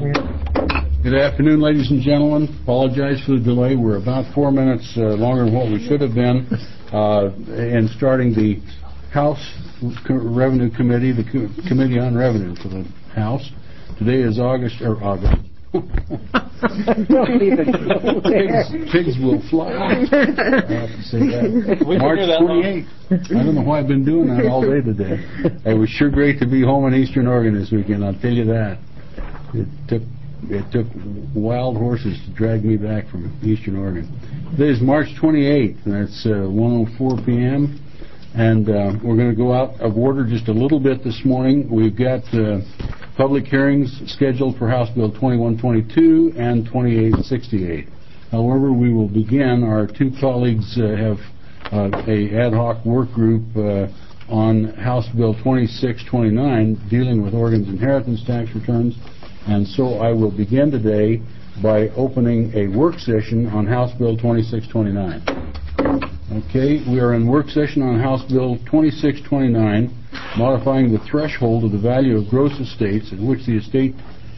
Good afternoon, ladies and gentlemen. Apologize for the delay. We're about 4 minutes longer than what we should have been in starting the House Revenue Committee, the Committee on Revenue for the House. Today is August. Pigs will fly. I have to say that. March 28th. I don't know why I've been doing that all day today. It was sure great to be home in Eastern Oregon this weekend, I'll tell you that. It took wild horses to drag me back from Eastern Oregon. Today is March 28th, and it's 1:04 p.m., and we're going to go out of order just a little bit this morning. We've got public hearings scheduled for House Bill 2122 and 2868. However, we will begin. Our two colleagues have a ad hoc work group on House Bill 2629 dealing with Oregon's inheritance tax returns, and so I will begin today by opening a work session on House Bill 2629. Okay, we are in work session on House Bill 2629, modifying the threshold of the value of gross estates at which the estate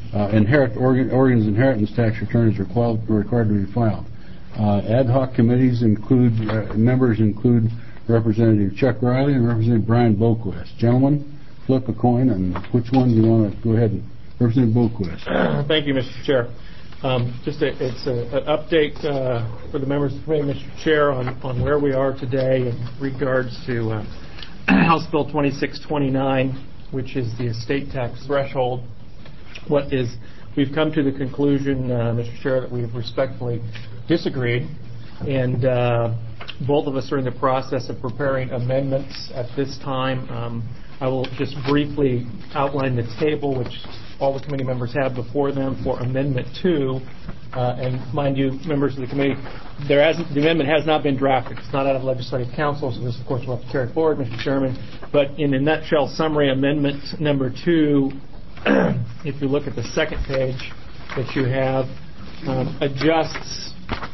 Oregon's inheritance tax return is required to be filed. Ad hoc committees members include Representative Chuck Riley and Representative Brian Boquist. Gentlemen, flip a coin, and which one do you want to go ahead and Representative Boquist? Thank you, Mr. Chair. It's an update for the members of the committee, Mr. Chair, on where we are today in regards to House Bill 2629, which is the estate tax threshold. We've come to the conclusion, Mr. Chair, that we've respectfully disagreed, and both of us are in the process of preparing amendments at this time. I will just briefly outline the table, which all the committee members have before them for Amendment 2. And mind you, members of the committee, the amendment has not been drafted. It's not out of Legislative Council, so this, of course, will have to carry forward, Mr. Chairman. But in a nutshell summary, Amendment number 2, if you look at the second page that you have, adjusts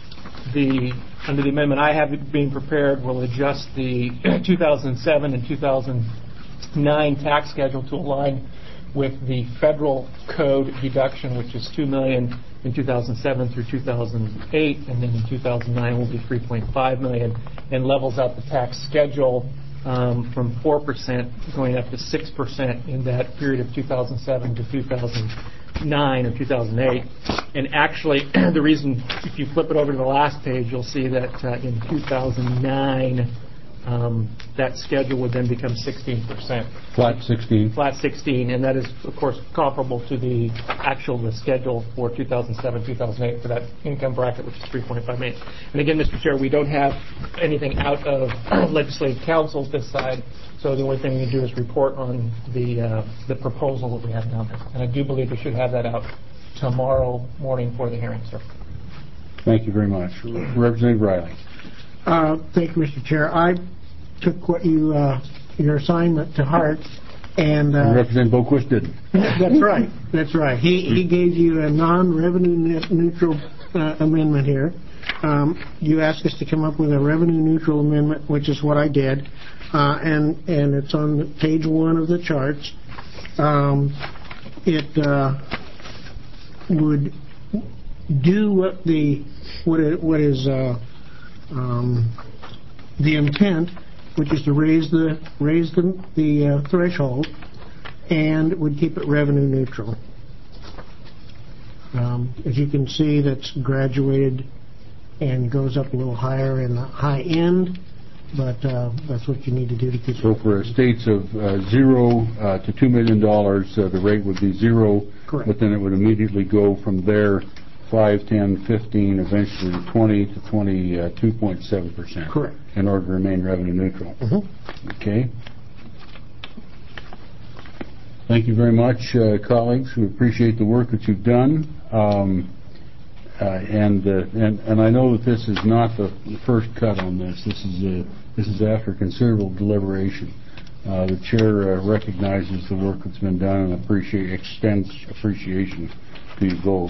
under the amendment I have being prepared, will adjust the 2007 and 2009 tax schedule to align with the federal code deduction, which is $2 million in 2007 through 2008, and then in 2009 will be $3.5 million, and levels out the tax schedule from 4% going up to 6% in that period of 2007 to 2009 or 2008. And actually, the reason, if you flip it over to the last page, you'll see that in 2009, that schedule would then become 16%. Flat 16. Flat 16, and that is, of course, comparable to the schedule for 2007, 2008 for that income bracket, which is $3.5 million. And again, Mr. Chair, we don't have anything out of Legislative Council this side, so the only thing we can do is report on the proposal that we have down there. And I do believe we should have that out tomorrow morning for the hearing, sir. Thank you very much. Representative Riley. Thank you, Mr. Chair. I took what your assignment to heart, and Representative Boquist didn't. That's right. That's right. He gave you a non-revenue neutral amendment here. You asked us to come up with a revenue neutral amendment, which is what I did, and it's on page 1 of the charts. It would do what is the intent, which is to raise the threshold, and would keep it revenue neutral. As you can see, that's graduated and goes up a little higher in the high end, but that's what you need to do to keep it. So for estates of $0 to $2 million, the rate would be 0. Correct. But then it would immediately go from there 5, 10, 15, eventually 20 to 22.7%. Correct. In order to remain revenue neutral. Mm-hmm. Okay. Thank you very much, colleagues. We appreciate the work that you've done. And I know that this is not the first cut on this. This is after considerable deliberation. The chair recognizes the work that's been done and extends appreciation to you both.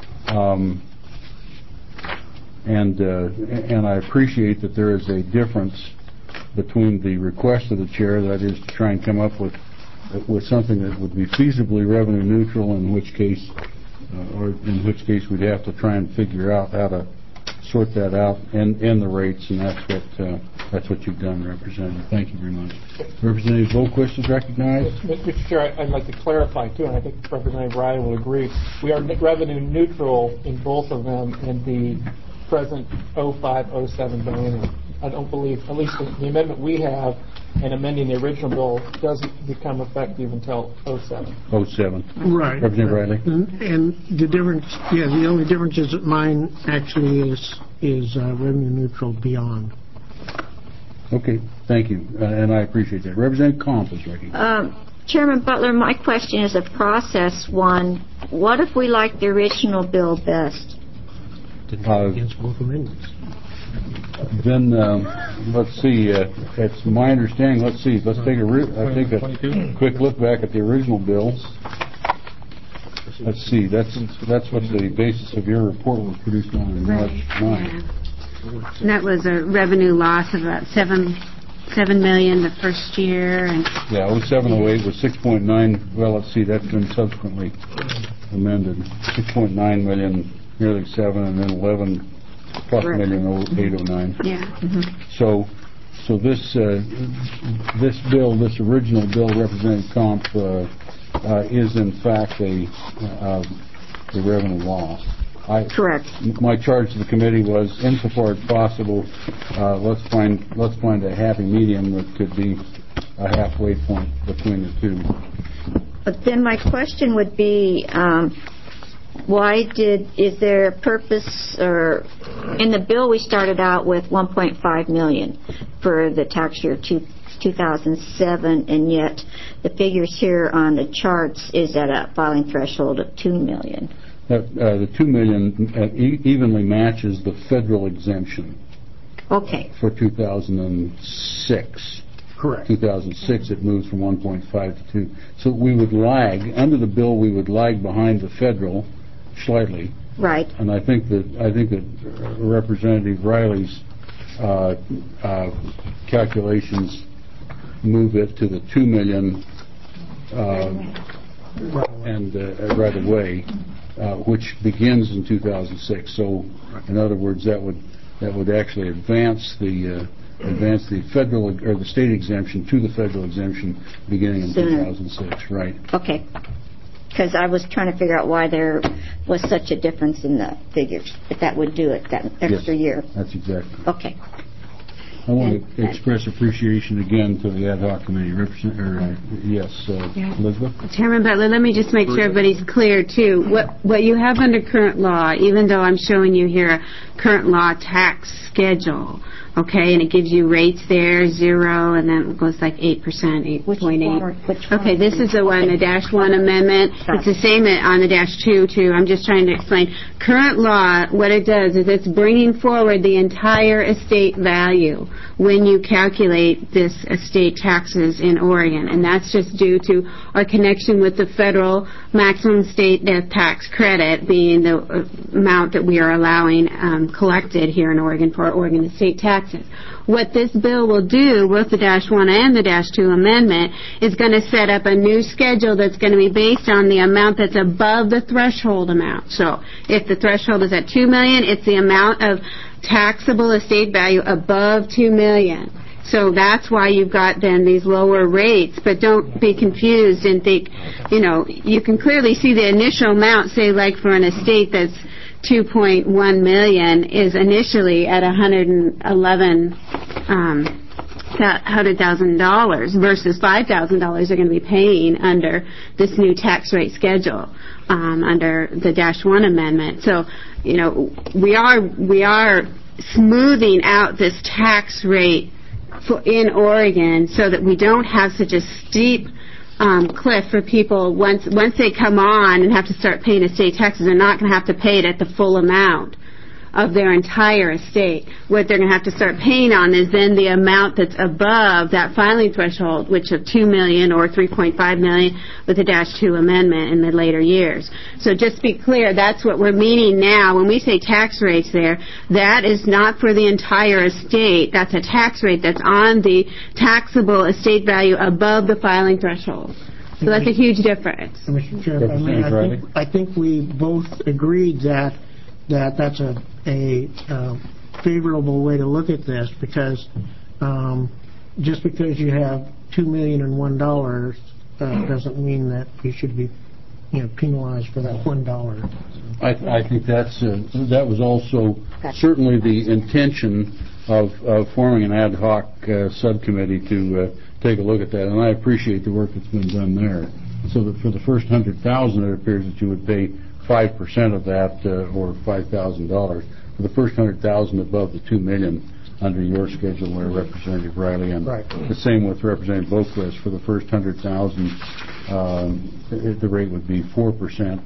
And I appreciate that there is a difference between the request of the chair, that is to try and come up with something that would be feasibly revenue neutral, in which case or in which case we'd have to try and figure out how to sort that out in the rates, and that's what you've done, Representative. Thank you very much. Representative Boquist is recognized. Mr. Chair, I'd like to clarify, too, and I think Representative Riley will agree. We are revenue neutral in both of them in the present 05-07 biennium. I don't believe, at least the amendment we have and amending the original bill doesn't become effective until 07. 07. Right. Representative Riley. And the difference, the only difference is that mine actually is revenue neutral beyond. Okay, thank you, and I appreciate that. Representative Comp is recognized. Chairman Butler, my question is a process one. What if we like the original bill best? Against both amendments. Then let's see. It's my understanding. Let's see. Let's take a quick look back at the original bill. Let's see. That's what the basis of your report was produced on in March 9. Yeah. And that was a revenue loss of about $7 million the first year. And 07-08 was 6.9. Well, let's see. That's been subsequently amended. 6.9 million, nearly 7, and then 11. Plus million 08-09. Yeah. Mm-hmm. So this bill, this original bill, Representative Comp, is in fact a revenue loss. Correct. My charge to the committee was, insofar as possible, let's find a happy medium that could be a halfway point between the two. But then my question would be. Is there a purpose, or in the bill we started out with $1.5 million for the tax year 2007, and yet the figures here on the charts is at a filing threshold of $2 million. The $2 million evenly matches the federal exemption. Okay. For 2006. Correct. 2006 it moves from 1.5 to 2. So we would lag, under the bill we would lag behind the federal slightly. Right. And I think that Representative Riley's calculations move it to the $2 million and right away, which begins in 2006. So, in other words, that would actually advance the federal or the state exemption to the federal exemption beginning in 2006. Right. Okay. Because I was trying to figure out why there was such a difference in the figures, but that would do it, that extra year. That's exactly. Okay. I want to express appreciation again to the ad hoc committee. Elizabeth? Chairman Butler, let me just make sure everybody's clear, too. What you have under current law, even though I'm showing you here a current law tax schedule, okay, and it gives you rates there, 0, and then it goes like 8%, 8.8. Okay, this is the one, the -1 amendment. It's the same on the -2, too. I'm just trying to explain. Current law, what it does is it's bringing forward the entire estate value when you calculate this estate taxes in Oregon, and that's just due to our connection with the federal maximum state death tax credit being the amount that we are allowing collected here in Oregon for Oregon estate taxes. What this bill will do with the -1 and the -2 amendment is going to set up a new schedule that's going to be based on the amount that's above the threshold amount. So if the threshold is at $2 million, it's the amount of taxable estate value above $2 million. So that's why you've got then these lower rates, but don't be confused and think, you can clearly see the initial amount, say like for an estate that's $2.1 million is initially at $100,000 versus $5,000 they're going to be paying under this new tax rate schedule under the -1 amendment. So, we are smoothing out this tax rate in Oregon so that we don't have such a steep cliff for people once they come on and have to start paying estate taxes. They're not going to have to pay it at the full amount of their entire estate. What they're going to have to start paying on is then the amount that's above that filing threshold, which of $2 million or $3.5 million with the -2 amendment in the later years. So just be clear, that's what we're meaning now. When we say tax rates there, that is not for the entire estate. That's a tax rate that's on the taxable estate value above the filing threshold. So that's a huge difference. Mr. Chair, I think we both agreed that that's a favorable way to look at this, because just because you have $2,001 doesn't mean that you should be penalized for that $1. I think that was also certainly the intention of forming an ad hoc subcommittee to take a look at that, and I appreciate the work that's been done there. So that for the first $100,000, it appears that you would pay 5% of that, or $5,000. For the first $100,000 above the $2 million under your schedule, where Representative Riley, and the same with Representative Boquist. For the first $100,000, the rate would be 4%.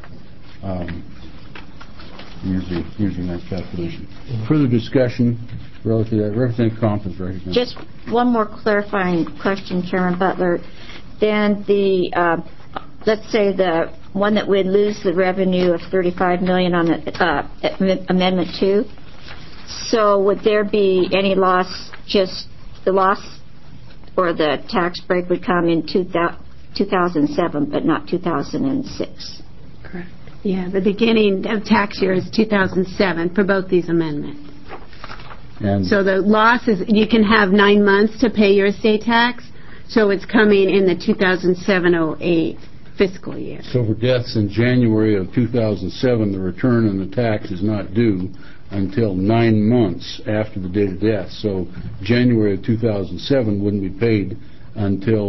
Using that calculation. Further discussion relative to that. Representative Compton is recognized. Just one more clarifying question, Chairman Butler. Then the let's say the one that would lose the revenue of $35 million on Amendment 2. So would there be any loss? Just the loss or the tax break would come in 2007, but not 2006. Correct. Yeah, the beginning of tax year is 2007 for both these amendments. And so the loss is, you can have 9 months to pay your estate tax, so it's coming in the 2007-08 fiscal year. So for deaths in January of 2007, the return on the tax is not due until 9 months after the date of death. So January of 2007 wouldn't be paid until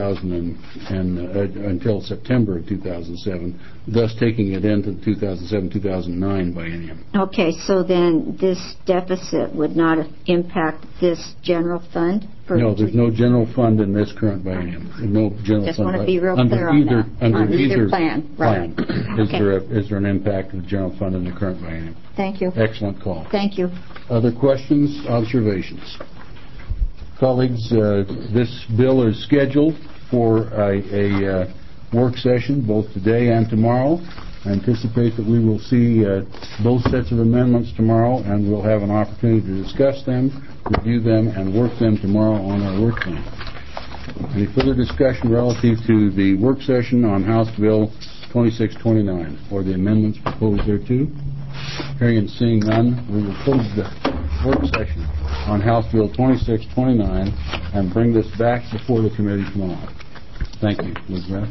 until September of 2007, thus taking it into the 2007-2009 biennium. Okay, so then this deficit would not impact this general fund? No, there's no general fund in this current biennium. No general just fund. Want to be real clear on that. Under either plan. Right. Is there an impact of the general fund in the current biennium? Thank you. Excellent call. Thank you. Other questions, observations? Colleagues, this bill is scheduled for a work session both today and tomorrow. I anticipate that we will see both sets of amendments tomorrow, and we'll have an opportunity to discuss them, review them, and work them tomorrow on our work plan. Any further discussion relative to the work session on House Bill 2629 or the amendments proposed thereto? Hearing and seeing none, we will close the work session on House Bill 2629 and bring this back before the committee tomorrow. Thank you, Elizabeth.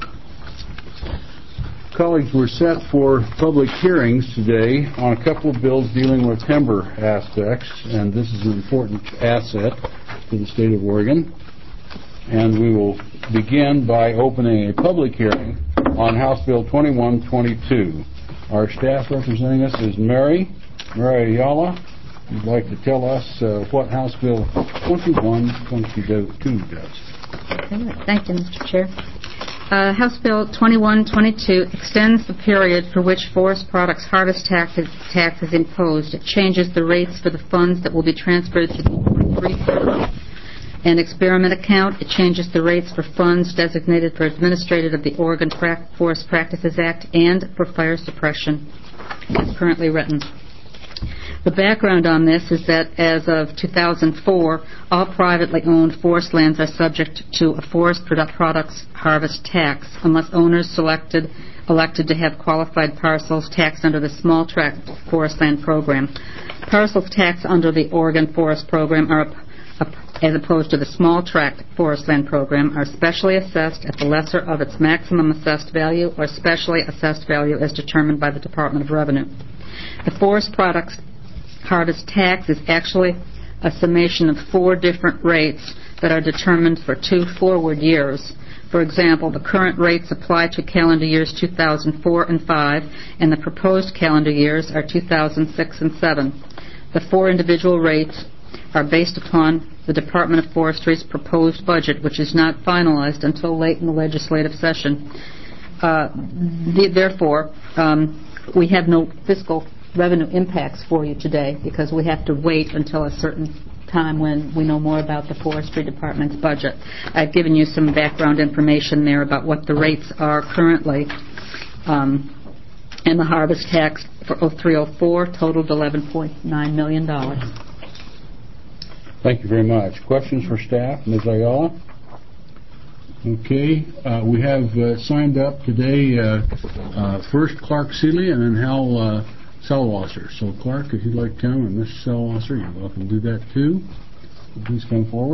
Colleagues, we're set for public hearings today on a couple of bills dealing with timber aspects, and this is an important asset to the state of Oregon. And we will begin by opening a public hearing on House Bill 2122. Our staff representing us is Mary Ayala. You'd like to tell us what House Bill 2122 does. Thank you, Mr. Chair. House Bill 2122 extends the period for which forest products harvest tax is imposed. It changes the rates for the funds that will be transferred to the an experiment account. It changes the rates for funds designated for administrative of the Oregon Forest Practices Act and for fire suppression, as currently written. The background on this is that as of 2004, all privately owned forest lands are subject to a forest products harvest tax unless owners elected to have qualified parcels taxed under the small tract forest land program. Parcels taxed under the Oregon Forest Program are as opposed to the small tract forest land program, are specially assessed at the lesser of its maximum assessed value or specially assessed value as determined by the Department of Revenue. The forest products harvest tax is actually a summation of 4 different rates that are determined for 2 forward years. For example, the current rates apply to calendar years 2004 and 5, and the proposed calendar years are 2006 and 7. The 4 individual rates are based upon the Department of Forestry's proposed budget, which is not finalized until late in the legislative session. Therefore, we have no fiscal revenue impacts for you today because we have to wait until a certain time when we know more about the Forestry Department's budget. I've given you some background information there about what the rates are currently. And the harvest tax for 0304 totaled $11.9 million. Thank you very much. Questions for staff? Ms. Ayala? Okay, we have signed up today first Clark Seeley and then Hal Selwasser. So Clark, if you'd like to come, and Mr. Selwasser, you're welcome to do that too. Please come forward.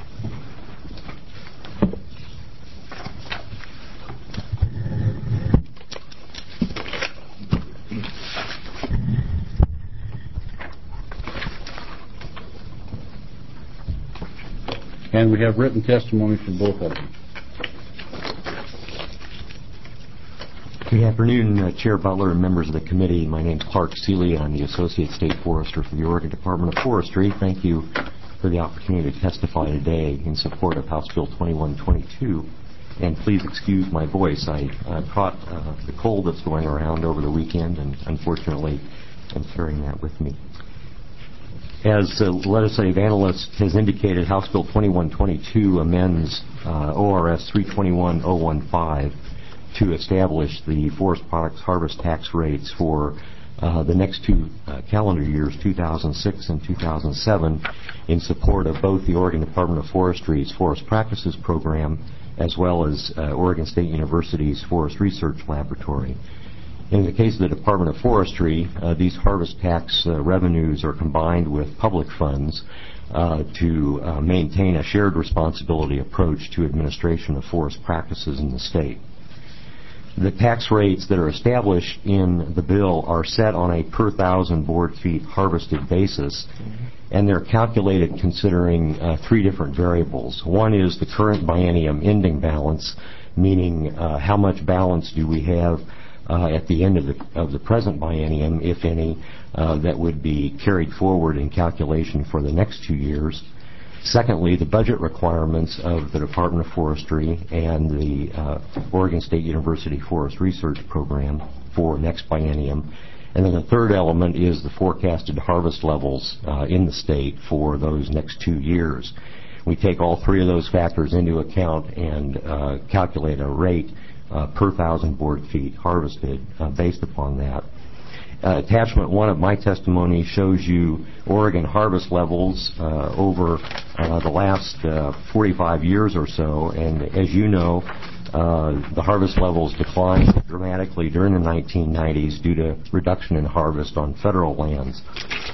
And we have written testimony from both of them. Good afternoon, Chair Butler and members of the committee. My name is Clark Seeley. I'm the Associate State Forester for the Oregon Department of Forestry. Thank you for the opportunity to testify today in support of House Bill 2122. And please excuse my voice. I caught the cold that's going around over the weekend, and unfortunately I'm carrying that with me. As the legislative analyst has indicated, House Bill 2122 amends ORS 321.015 to establish the forest products harvest tax rates for the next two calendar years, 2006 and 2007, in support of both the Oregon Department of Forestry's Forest Practices Program as well as Oregon State University's Forest Research Laboratory. In the case of the Department of Forestry, these harvest tax revenues are combined with public funds to maintain a shared responsibility approach to administration of forest practices in the state. The tax rates that are established in the bill are set on a per thousand board feet harvested basis, and they're calculated considering three different variables. One is the current biennium ending balance, meaning how much balance do we have at the end of the present biennium, if any, that would be carried forward in calculation for the next 2 years. Secondly, the budget requirements of the Department of Forestry and the Oregon State University Forest Research Program for next biennium. And then the third element is the forecasted harvest levels in the state for those next 2 years. We take all three of those factors into account and calculate a rate per thousand board feet harvested based upon that. Attachment 1 of my testimony shows you Oregon harvest levels over the last 45 years or so, and as you know, the harvest levels declined dramatically during the 1990s due to reduction in harvest on federal lands.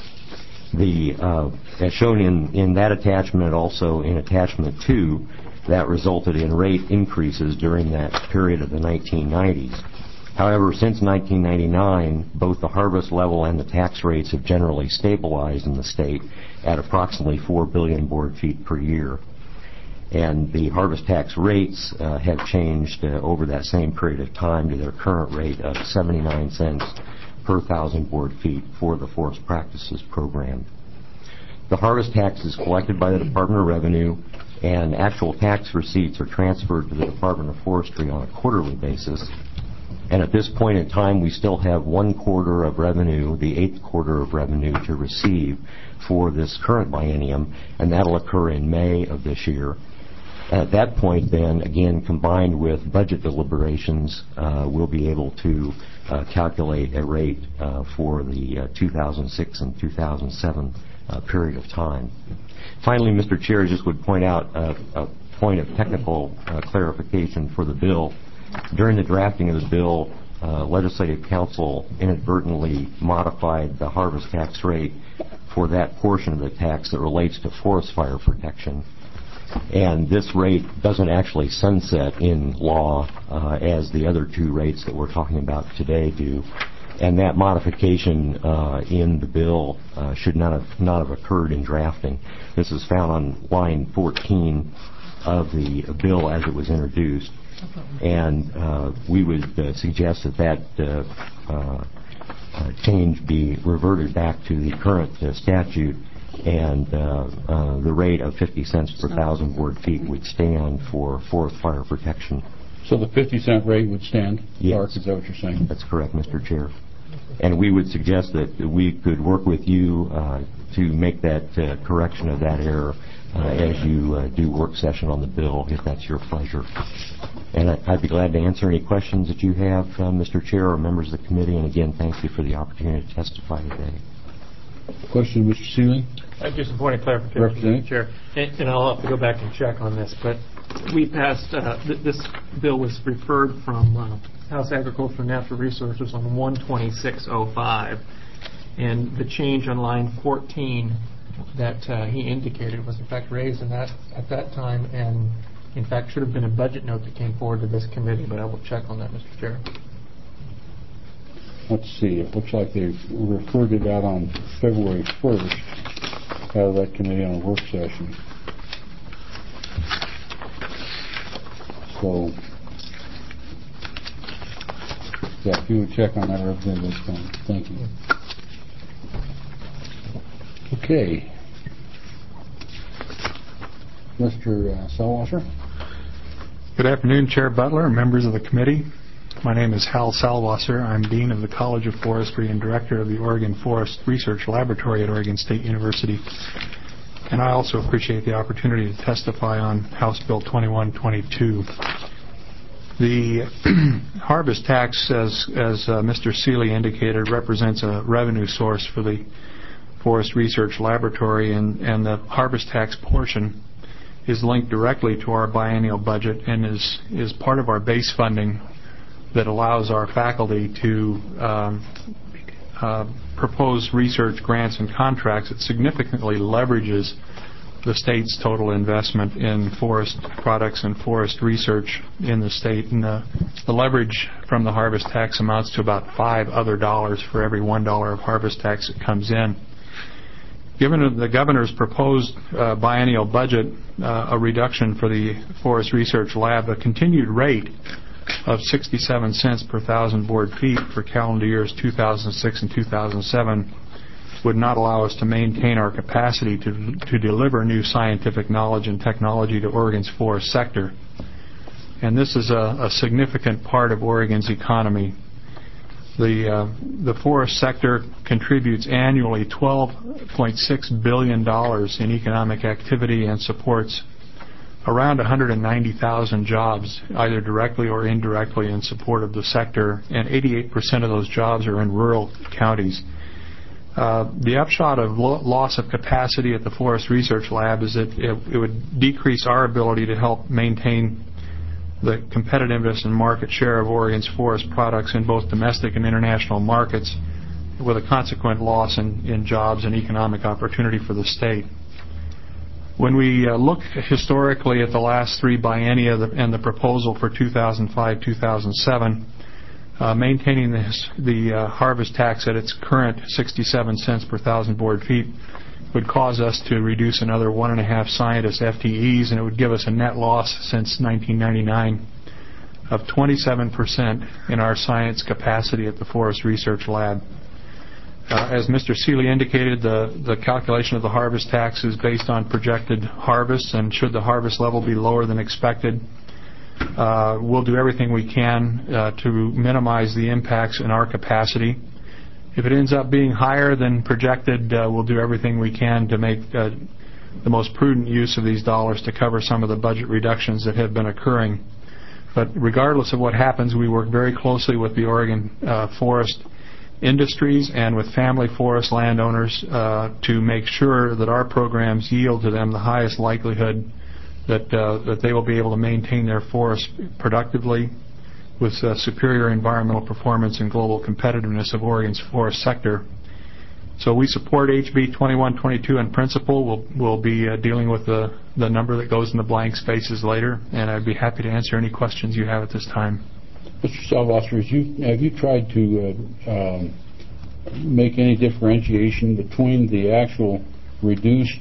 As shown in that attachment, also in attachment 2, that resulted in rate increases during that period of the 1990s. However, since 1999, both the harvest level and the tax rates have generally stabilized in the state at approximately 4 billion board feet per year. And the harvest tax rates have changed over that same period of time to their current rate of 79 cents per thousand board feet for the Forest Practices Program. The harvest tax is collected by the Department of Revenue, and actual tax receipts are transferred to the Department of Forestry on a quarterly basis. And at this point in time, we still have 1 quarter of revenue, the 8th quarter of revenue, to receive for this current biennium, and that'll occur in May of this year. At that point, then, again, combined with budget deliberations, we'll be able to calculate a rate for the 2006 and 2007 period of time. Finally, Mr. Chair, I just would point out a point of technical clarification for the bill. During the drafting of the bill, Legislative Council inadvertently modified the harvest tax rate for that portion of the tax that relates to forest fire protection. And this rate doesn't actually sunset in law as the other two rates that we're talking about today do. And that modification in the bill should not have occurred in drafting. This is found on line 14 of the bill as it was introduced. And we would suggest that change be reverted back to the current statute, and the rate of 50 cents per thousand board feet would stand for forest fire protection. So the 50-cent rate would stand? Yes. Clark, is that what you're saying? That's correct, Mr. Chair. And we would suggest that we could work with you to make that correction of that error as you do work session on the bill, if that's your pleasure. And I'd be glad to answer any questions that you have, Mr. Chair, or members of the committee. And again, thank you for the opportunity to testify today. Question, Mr. Seeley? Just a point of clarification, Mr. Chair. And I'll have to go back and check on this, but we passed, this bill was referred from House Agriculture and Natural Resources on 12605, and the change on line 14 that he indicated was in fact raised in that at that time, and in fact should have been a budget note that came forward to this committee, but I will check on that, Mr. Chair. Let's see. It looks like they referred it out on February 1st out of that committee on a work session. So, yeah, if you would check on that, everything was fine. Thank you. Okay. Mr. Salwasser. Good afternoon, Chair Butler and members of the committee. My name is Hal Salwasser. I'm Dean of the College of Forestry and Director of the Oregon Forest Research Laboratory at Oregon State University. And I also appreciate the opportunity to testify on House Bill 2122. The harvest tax, as Mr. Seeley indicated, represents a revenue source for the Forest Research Laboratory, and the harvest tax portion is linked directly to our biennial budget and is part of our base funding that allows our faculty to propose research grants and contracts. It significantly leverages the state's total investment in forest products and forest research in the state, and the leverage from the harvest tax amounts to about $5 other for every $1 of harvest tax that comes in. Given the governor's proposed biennial budget, a reduction for the Forest Research Lab, a continued rate of 67 cents per thousand board feet for calendar years 2006 and 2007 would not allow us to maintain our capacity to deliver new scientific knowledge and technology to Oregon's forest sector. And this is a significant part of Oregon's economy. The forest sector contributes annually $12.6 billion in economic activity and supports around 190,000 jobs, either directly or indirectly, in support of the sector, and 88% of those jobs are in rural counties. The upshot of loss of capacity at the Forest Research Lab is that it would decrease our ability to help maintain the competitiveness and market share of Oregon's forest products in both domestic and international markets, with a consequent loss in jobs and economic opportunity for the state. When we look historically at the last three biennia and the proposal for 2005-2007, maintaining the harvest tax at its current 67 cents per thousand board feet would cause us to reduce another 1.5 scientist FTEs, and it would give us a net loss since 1999 of 27% in our science capacity at the Forest Research Lab. As Mr. Seeley indicated, the calculation of the harvest tax is based on projected harvests, and should the harvest level be lower than expected, we'll do everything we can to minimize the impacts in our capacity. If it ends up being higher than projected, we'll do everything we can to make the most prudent use of these dollars to cover some of the budget reductions that have been occurring. But regardless of what happens, we work very closely with the Oregon forest industries and with family forest landowners to make sure that our programs yield to them the highest likelihood that they will be able to maintain their forests productively with superior environmental performance and global competitiveness of Oregon's forest sector. So we support HB 2122 in principle. We'll be dealing with the number that goes in the blank spaces later, and I'd be happy to answer any questions you have at this time. Mr. Salvasser, have you tried to make any differentiation between the actual reduced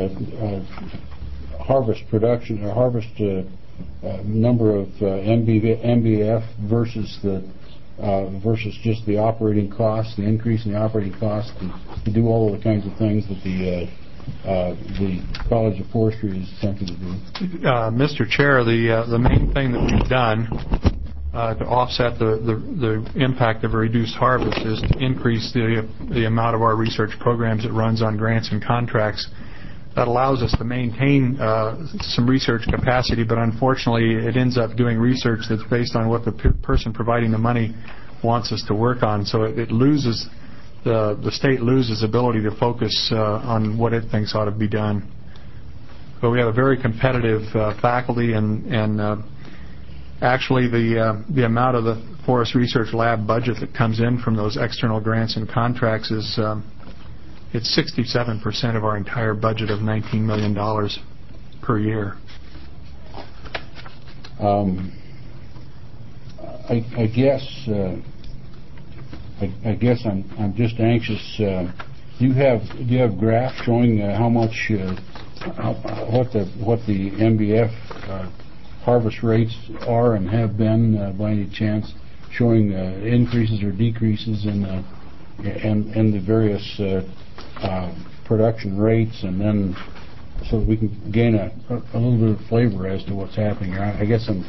harvest production or harvest number of MBF versus just the operating costs, the increase in the operating costs to do all of the kinds of things that the College of Forestry is attempting to do? Mr. Chair, the main thing that we've done to offset the impact of a reduced harvest is to increase the amount of our research programs that runs on grants and contracts. That allows us to maintain some research capacity, but unfortunately it ends up doing research that's based on what the person providing the money wants us to work on. So it loses, the state loses ability to focus on what it thinks ought to be done. but we have a very competitive faculty, and actually the amount of the Forest Research Lab budget that comes in from those external grants and contracts is it's 67% of our entire budget of $19 million per year. I guess I'm just anxious. Do you have graphs showing how much what the MBF harvest rates are and have been by any chance, showing increases or decreases in the various production rates, and then so that we can gain a little bit of flavor as to what's happening. I guess I'm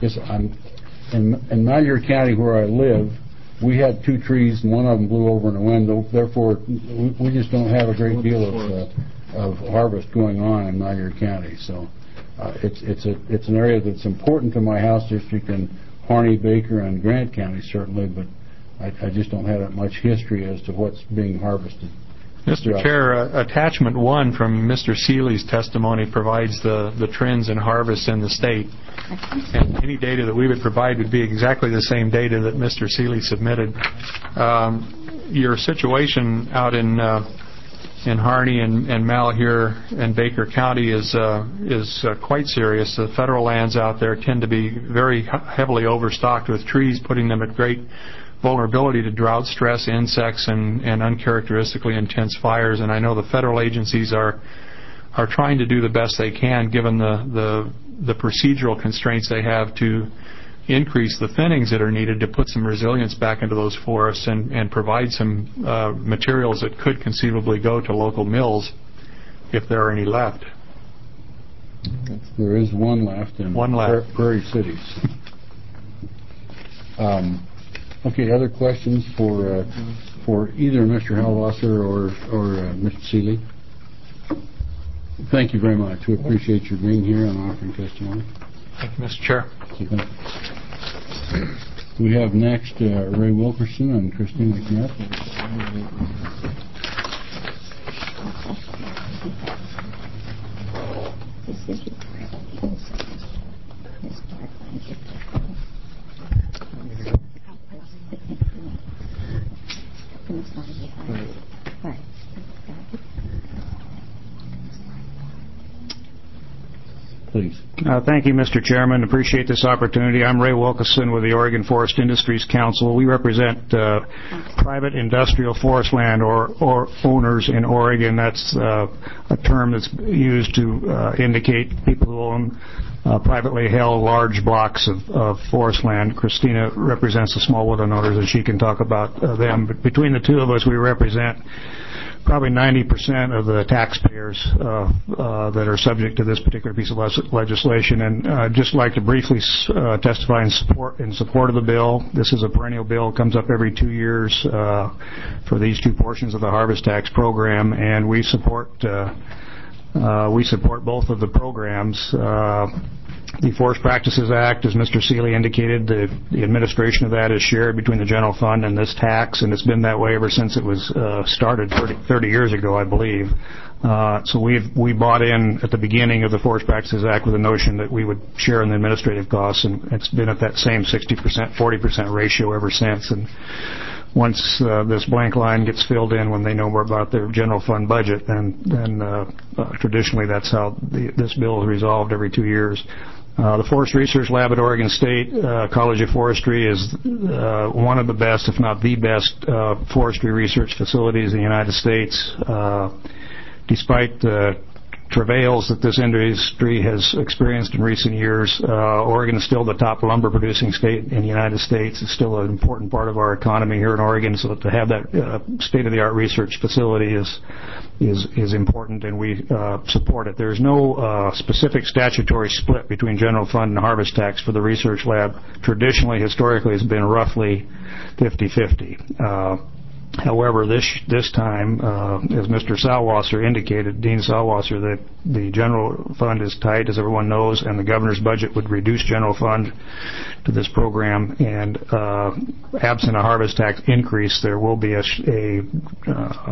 in Malheur County where I live. We had 2 trees, and one of them blew over in the wind. Therefore, we just don't have a great deal of harvest going on in Malheur County. So it's an area that's important to my house district in Harney, Baker, and Grant County certainly, but I just don't have that much history as to what's being harvested. Mr. Chair, attachment 1 from Mr. Seeley's testimony provides the trends in harvest in the state. And any data that we would provide would be exactly the same data that Mr. Seeley submitted. Your situation out in Harney and Malheur and Baker County is quite serious. The federal lands out there tend to be very heavily overstocked with trees, putting them at great vulnerability to drought stress, insects, and uncharacteristically intense fires. And I know the federal agencies are trying to do the best they can, given the procedural constraints they have, to increase the thinnings that are needed to put some resilience back into those forests and provide some materials that could conceivably go to local mills if there are any left. There is one left in Prairie Cities. Okay, other questions for either Mr. Hallwasser or Mr. Seeley? Thank you very much. We appreciate your being here and offering testimony. Thank you, Mr. Chair. We have next Ray Wilkerson and Christina Knapp. Please. Thank you, Mr. Chairman. Appreciate this opportunity. I'm Ray Wilkerson with the Oregon Forest Industries Council. We represent private industrial forest land or owners in Oregon. That's a term that's used to indicate people who own privately held large blocks of forest land. Christina represents the small woodland owners, and she can talk about them. But between the two of us, we represent probably 90% of the taxpayers that are subject to this particular piece of legislation. And I'd just like to briefly testify in support of the bill. This is a perennial bill. It comes up every 2 years for these 2 portions of the harvest tax program, and we support both of the programs. The Forest Practices Act, as Mr. Seeley indicated, the administration of that is shared between the general fund and this tax, and it's been that way ever since it was started 30 years ago, I believe. So we bought in at the beginning of the Forest Practices Act with the notion that we would share in the administrative costs, and it's been at that same 60%, 40% ratio ever since. And once this blank line gets filled in when they know more about their general fund budget, then traditionally that's how this bill is resolved every 2 years. The Forest Research Lab at Oregon State College of Forestry is one of the best, if not the best, forestry research facilities in the United States. Despite the travails that this industry has experienced in recent years, Oregon is still the top lumber producing state in the United States. It's still an important part of our economy here in Oregon, so to have that state-of-the-art research facility is important, and we support it. There's no specific statutory split between general fund and harvest tax for the research lab. Traditionally, historically, it's been roughly 50-50. However, this time, as Mr. Salwasser indicated, Dean Salwasser, that the general fund is tight, as everyone knows, and the governor's budget would reduce general fund to this program. And absent a harvest tax increase, there will be a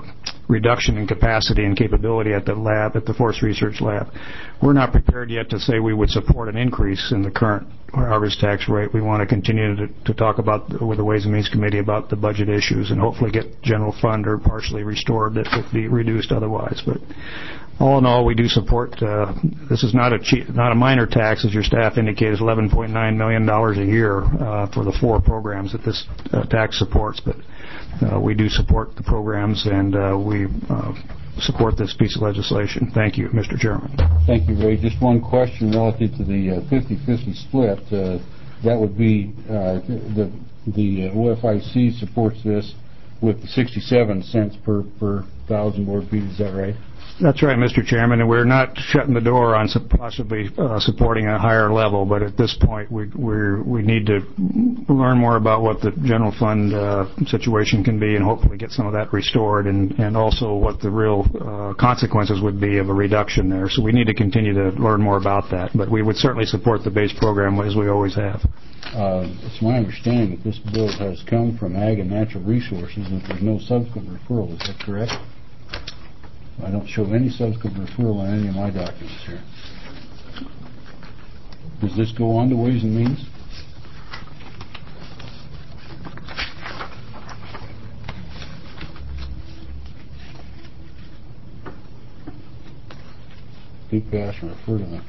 reduction in capacity and capability at the lab, at the Forest Research Lab. We're not prepared yet to say we would support an increase in the current harvest tax rate. We want to continue to talk about with the Ways and Means Committee about the budget issues and hopefully get general fund or partially restored that would be reduced otherwise. But all in all, we do support. This is not a minor tax, as your staff indicated. $11.9 million a year for the 4 programs that this tax supports. But we do support the programs, and we support this piece of legislation. Thank you, Mr. Chairman. Thank you, Ray. Just one question relative to the 50-50 split. That would be the OFIC supports this with 67 cents per 1,000 board feet. Is that right? That's right, Mr. Chairman, and we're not shutting the door on possibly supporting a higher level, but at this point we need to learn more about what the general fund situation can be and hopefully get some of that restored and also what the real consequences would be of a reduction there. So we need to continue to learn more about that, but we would certainly support the base program as we always have. It's my understanding that this bill has come from Ag and Natural Resources and there's no subsequent referral. Is that correct? I don't show any subsequent referral on any of my documents here. Does this go on to Ways and Means? Do pass and refer to them.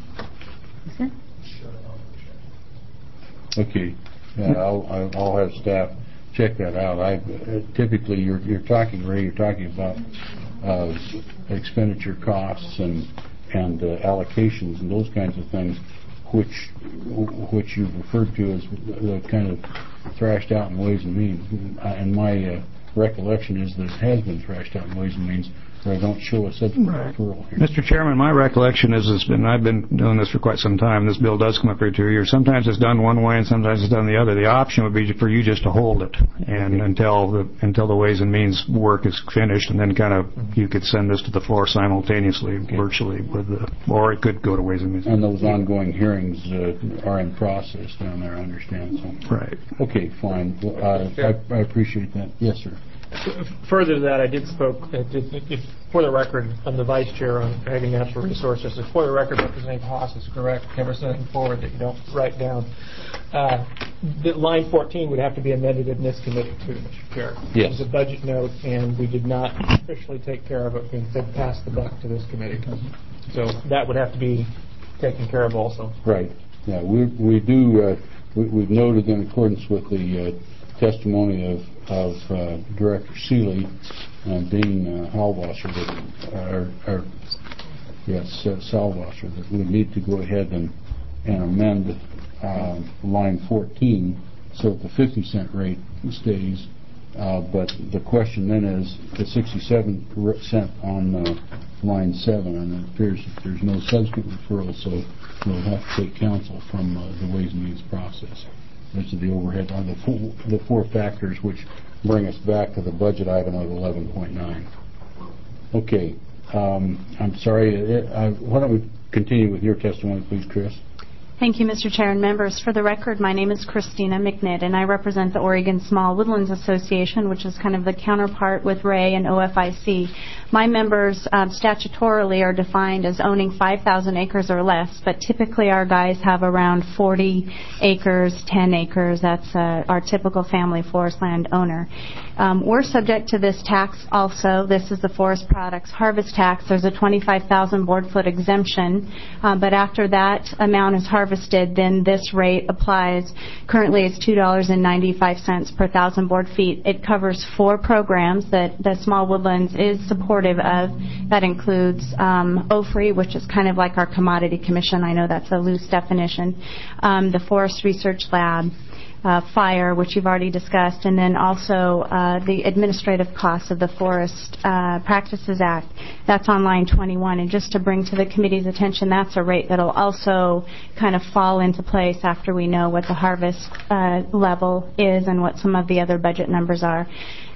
Okay. Yeah, I'll have staff check that out. Typically, you're talking, Ray. You're talking about expenditure costs and allocations and those kinds of things, which you've referred to as the kind of thrashed out in Ways and Means. And my recollection is that it has been thrashed out in Ways and Means, but I don't show a subsequent referral here. Mr. Chairman, my recollection is I've been doing this for quite some time. This bill does come up every 2 years. Sometimes it's done one way and sometimes it's done the other. The option would be for you just to hold it and until the Ways and Means work is finished, and then kind of you could send this to the floor simultaneously, virtually, or it could go to Ways and Means. And those ongoing hearings are in process down there, I understand. So. Right. Okay, fine. I appreciate that. Yes, sir. Further to that, I did spoke, for the record, I'm the vice chair on Ag and Natural Resources. For the record, Representative Haas is correct. Never something forward that you don't write down. Line 14 would have to be amended in this committee, too, Mr. Chair. Yes. It was a budget note, and we did not officially take care of it. We instead passed the buck to this committee. So that would have to be taken care of also. Right. Yeah, we do. We've noted in accordance with the testimony of Director Seeley and Dean Salwasser that we need to go ahead and amend line 14 so that the 50-cent rate stays. But the question then is the 67 cent on line 7, and it appears that there's no subsequent referral, so we'll have to take counsel from the Ways and Means process. Those are the overhead on the 4 factors which bring us back to the budget item of 11.9. Okay. I'm sorry. Why don't we continue with your testimony, please, Chris? Thank you, Mr. Chair and members. For the record, my name is Christina McNitt, and I represent the Oregon Small Woodlands Association, which is kind of the counterpart with RAE and OFIC. My members statutorily are defined as owning 5,000 acres or less, but typically our guys have around 40 acres, 10 acres. That's our typical family forest land owner. We're subject to this tax also. This is the forest products harvest tax. There's a 25,000 board foot exemption, but after that amount is harvested, then this rate applies. Currently it's $2.95 per 1,000 board feet. It covers 4 programs that the Small Woodlands is supportive of. That includes OFRI, which is kind of like our commodity commission. I know that's a loose definition. The Forest Research Lab, fire, which you've already discussed, and then also the administrative costs of the Forest Practices Act. That's on line 21. And just to bring to the committee's attention, that's a rate that will also kind of fall into place after we know what the harvest level is and what some of the other budget numbers are.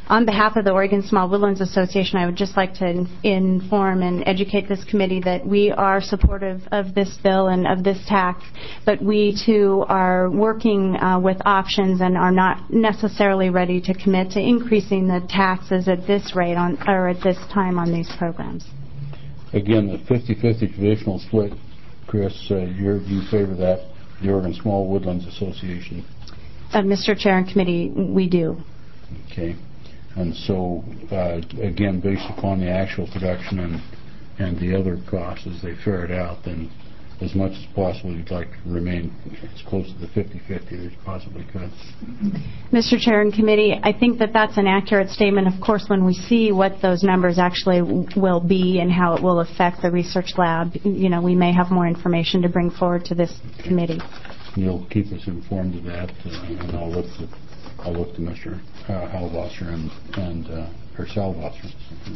On behalf of the Oregon Small Woodlands Association, I would just like to inform and educate this committee that we are supportive of this bill and of this tax, but we too are working with options and are not necessarily ready to commit to increasing the taxes at this rate or at this time on these programs. Again, the 50-50 traditional split, Chris, you favor that, the Oregon Small Woodlands Association. Mr. Chair and committee, we do. Okay. And so, again, based upon the actual production and the other costs as they ferret out, then as much as possible you'd like to remain as close to the 50-50 as you possibly could. Mr. Chair and committee, I think that that's an accurate statement. Of course, when we see what those numbers actually will be and how it will affect the research lab, we may have more information to bring forward to this committee. You'll keep us informed of that, and I'll look to Mr. Halbwasser and or Salvasser,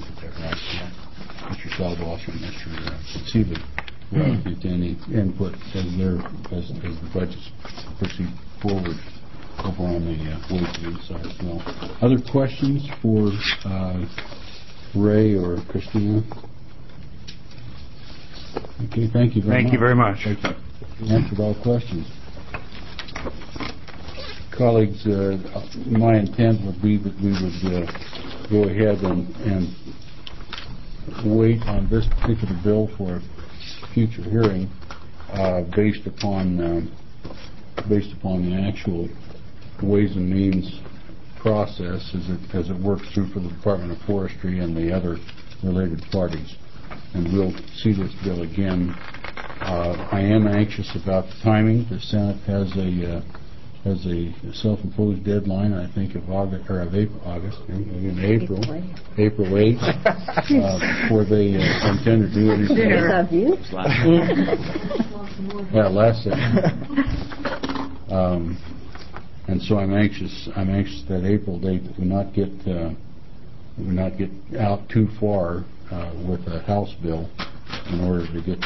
Mr. Salvasser and Mr. Seeley, relative to any input as the budgets proceed forward over on the wage side as well. Other questions for Ray or Christina? Okay, thank you very much. Thank you very much. You answered all questions. Colleagues, my intent would be that we would go ahead and wait on this particular bill for a future hearing based upon the actual Ways and Means process as it works through for the Department of Forestry and the other related parties. And we'll see this bill again. I am anxious about the timing. The Senate has a self-imposed deadline, I think, of April 8th, before they intend to do anything. Yeah, last second. And so I'm anxious that April date that we not get out too far with a House bill in order to get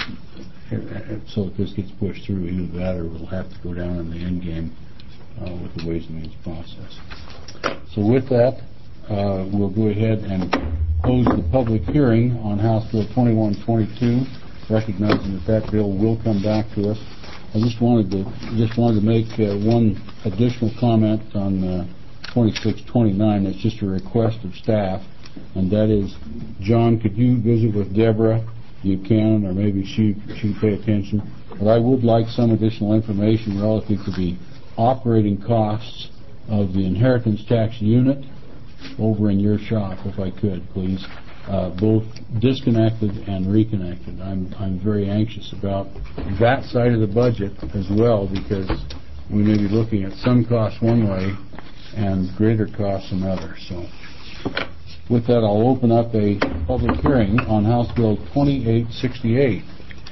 so that this gets pushed through. Either that or we'll have to go down in the end game with the Ways and Means process. So with that, we'll go ahead and close the public hearing on House Bill 2122, recognizing that bill will come back to us. I just wanted to make one additional comment on 2629. It's just a request of staff, and that is, John, could you visit with Deborah? You can, or maybe she pay attention. But I would like some additional information relative to the operating costs of the inheritance tax unit over in your shop, if I could, please. Both disconnected and reconnected. I'm very anxious about that side of the budget as well, because we may be looking at some costs one way and greater costs another. So with that, I'll open up a public hearing on House Bill 2868.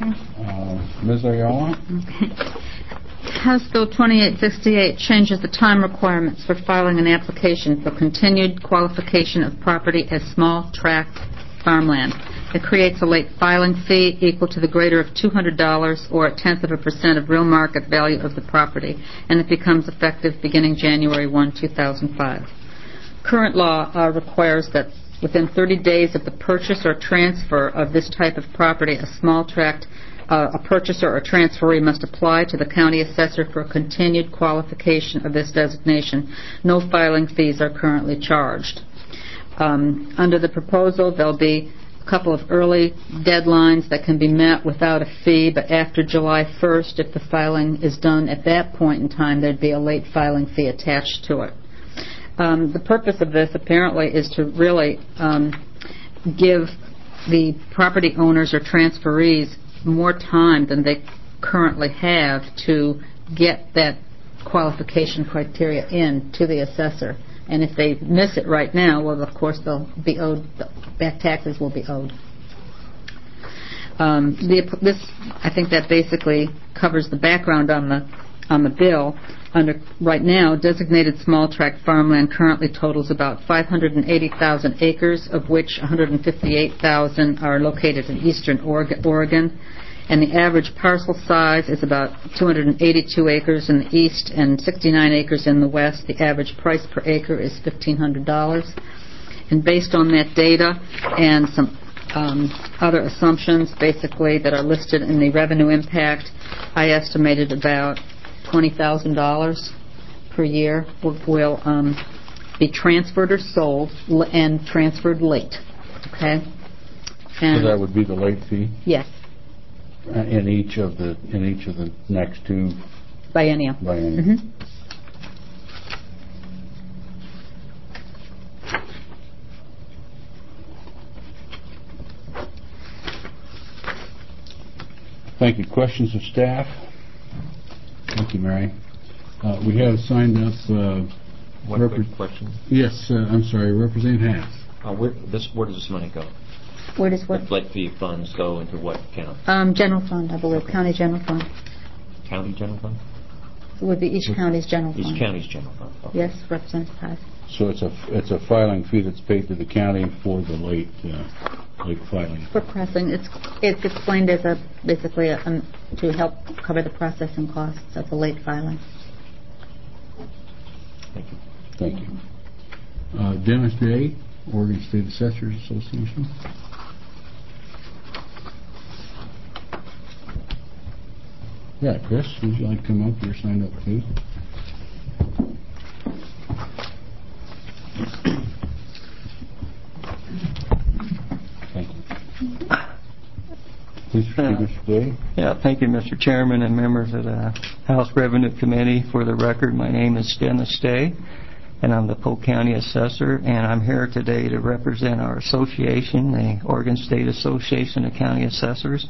Ms. Ayala? House Bill 2868 changes the time requirements for filing an application for continued qualification of property as small tract farmland. It creates a late filing fee equal to the greater of $200 or 0.1% of real market value of the property, and it becomes effective beginning January 1, 2005. Current law requires that within 30 days of the purchase or transfer of this type of property, a purchaser or transferee must apply to the county assessor for a continued qualification of this designation. No filing fees are currently charged. Under the proposal, there'll be a couple of early deadlines that can be met without a fee, but after July 1st, if the filing is done at that point in time, there'd be a late filing fee attached to it. The purpose of this, apparently, is to really give the property owners or transferees more time than they currently have to get that qualification criteria in to the assessor. And if they miss it right now, well, of course, they'll be owed, back taxes will be owed. I think that basically covers the background on the bill. Right now, designated small tract farmland currently totals about 580,000 acres, of which 158,000 are located in eastern Oregon, and the average parcel size is about 282 acres in the east and 69 acres in the west. The average price per acre is $1,500. And based on that data and some other assumptions, basically, that are listed in the revenue impact, I estimated about $20,000 per year will be transferred or sold and transferred late. Okay. And so that would be the late fee. Yes. In each of the next two biennial. Mm-hmm. Thank you. Questions of staff? Thank you, Mary. We have signed up. One quick question. Yes, I'm sorry, Representative Haas. Where does this money go? Where does what? The late fee funds go into what account? General fund, I believe. Okay. County general fund. County general fund? It would be each county's general fund. Each county's general fund. Okay. Yes, Representative Haas. So it's a filing fee that's paid to the county for the late filing. For pressing, it's explained as basically to help cover the processing costs of the late filing. Thank you. Thank you. Dennis Day, Oregon State Assessors Association. Yeah, Chris, would you like to come up? You're signed up too. Thank you. Please proceed, Mr. Day. Yeah, thank you, Mr. Chairman and members of the House Revenue Committee. For the record, my name is Dennis Day, and I'm the Polk County Assessor, and I'm here today to represent our association, the Oregon State Association of County Assessors.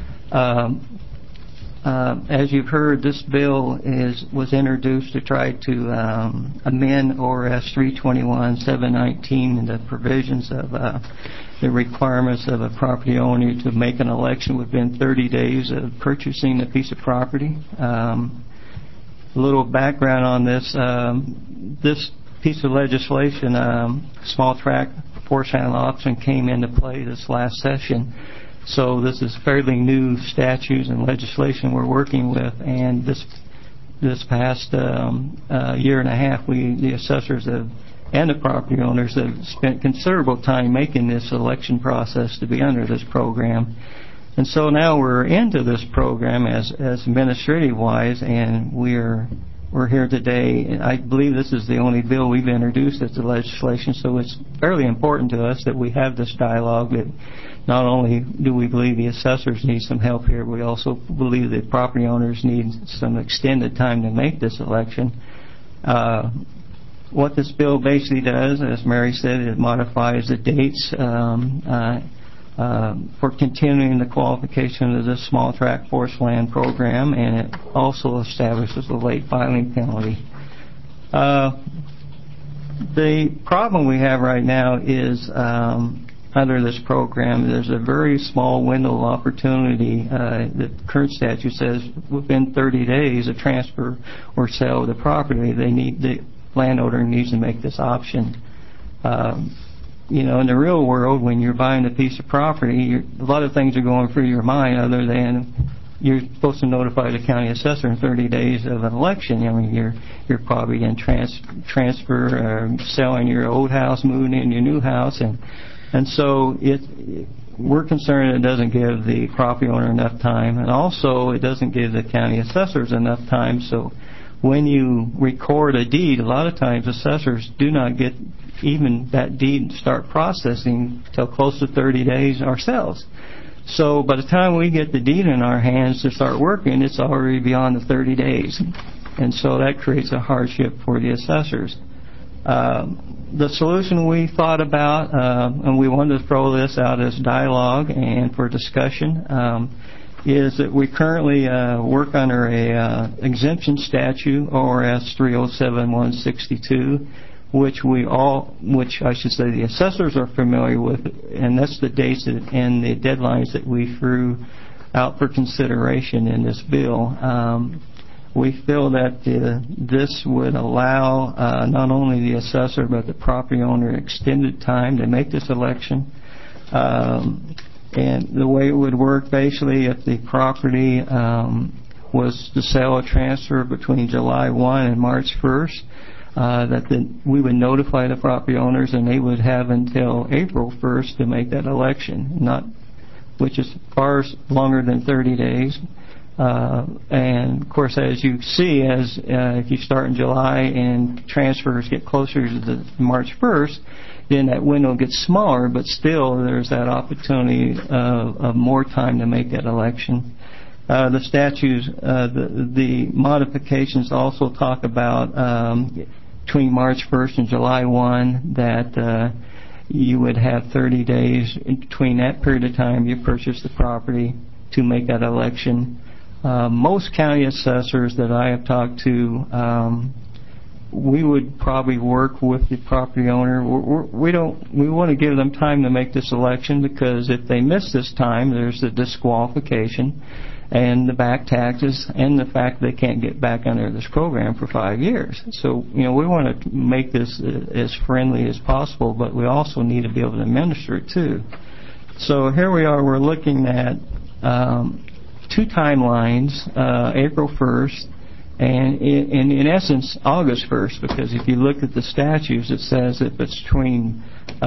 As you've heard, this bill was introduced to try to amend ORS 321-719 and the provisions of the requirements of a property owner to make an election within 30 days of purchasing a piece of property. A little background on this. This piece of legislation, small tract force handle auction, came into play this last session. So this is fairly new statutes and legislation we're working with, and this past year and a half, the assessors and the property owners have spent considerable time making this election process to be under this program. And so now we're into this program as administrative-wise, and we're here today. I believe this is the only bill we've introduced as the legislation, so it's fairly important to us that we have this dialogue. That not only do we believe the assessors need some help here, we also believe that property owners need some extended time to make this election. What this bill basically does, as Mary said, it modifies the dates for continuing the qualification of this small tract forest land program, and it also establishes a late filing penalty. The problem we have right now is under this program, there's a very small window of opportunity. The current statute says within 30 days of transfer or sale of the property, the landowner needs to make this option. In the real world, when you're buying a piece of property, a lot of things are going through your mind other than you're supposed to notify the county assessor in 30 days of an election. I mean, you're probably in transfer or selling your old house, moving in your new house, and so we're concerned it doesn't give the property owner enough time, and also it doesn't give the county assessors enough time. So when you record a deed, a lot of times assessors do not get even that deed to start processing till close to 30 days ourselves. So by the time we get the deed in our hands to start working, it's already beyond the 30 days. And so that creates a hardship for the assessors. The solution we thought about, and we wanted to throw this out as dialogue and for discussion, is that we currently work under a exemption statute, ORS 307-162, which I should say the assessors are familiar with, and that's the dates and the deadlines that we threw out for consideration in this bill. We feel that this would allow not only the assessor but the property owner extended time to make this election. And the way it would work, basically, if the property was to sell or transfer between July 1 and March 1st, we would notify the property owners, and they would have until April 1st to make that election, which is far longer than 30 days. And of course, as you see, if you start in July and transfers get closer to the March 1st, then that window gets smaller, but still there's that opportunity of more time to make that election. The statutes, the modifications also talk about between March 1st and July 1 that you would have 30 days in between that period of time you purchase the property to make that election. Most county assessors that I have talked to, we would probably work with the property owner. We want to give them time to make this election, because if they miss this time, there's the disqualification and the back taxes and the fact they can't get back under this program for 5 years. So, we want to make this as friendly as possible, but we also need to be able to administer it too. So here we are, we're looking at 2 timelines, April 1st and in essence August 1st, because if you look at the statutes, it says if it's between